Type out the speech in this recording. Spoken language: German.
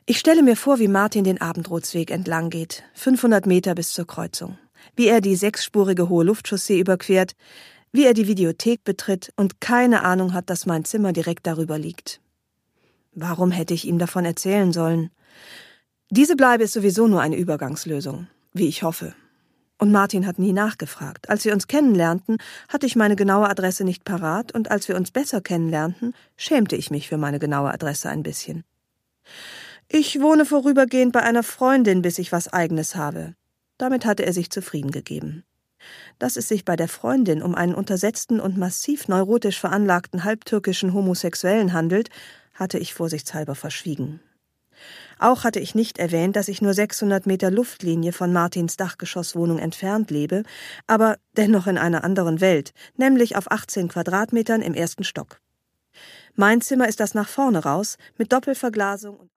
Ich stelle mir vor, wie Martin den Abendrotsweg entlang geht, 500 Meter bis zur Kreuzung. Wie er die 6-spurige hohe Luftchaussee überquert, wie er die Videothek betritt und keine Ahnung hat, dass mein Zimmer direkt darüber liegt. Warum hätte ich ihm davon erzählen sollen? Diese Bleibe ist sowieso nur eine Übergangslösung, wie ich hoffe. Und Martin hat nie nachgefragt. Als wir uns kennenlernten, hatte ich meine genaue Adresse nicht parat, und als wir uns besser kennenlernten, schämte ich mich für meine genaue Adresse ein bisschen. Ich wohne vorübergehend bei einer Freundin, bis ich was Eigenes habe. Damit hatte er sich zufrieden gegeben. Dass es sich bei der Freundin um einen untersetzten und massiv neurotisch veranlagten halbtürkischen Homosexuellen handelt, hatte ich vorsichtshalber verschwiegen. Auch hatte ich nicht erwähnt, dass ich nur 600 Meter Luftlinie von Martins Dachgeschosswohnung entfernt lebe, aber dennoch in einer anderen Welt, nämlich auf 18 Quadratmetern im 1. Stock. Mein Zimmer ist das nach vorne raus, mit Doppelverglasung.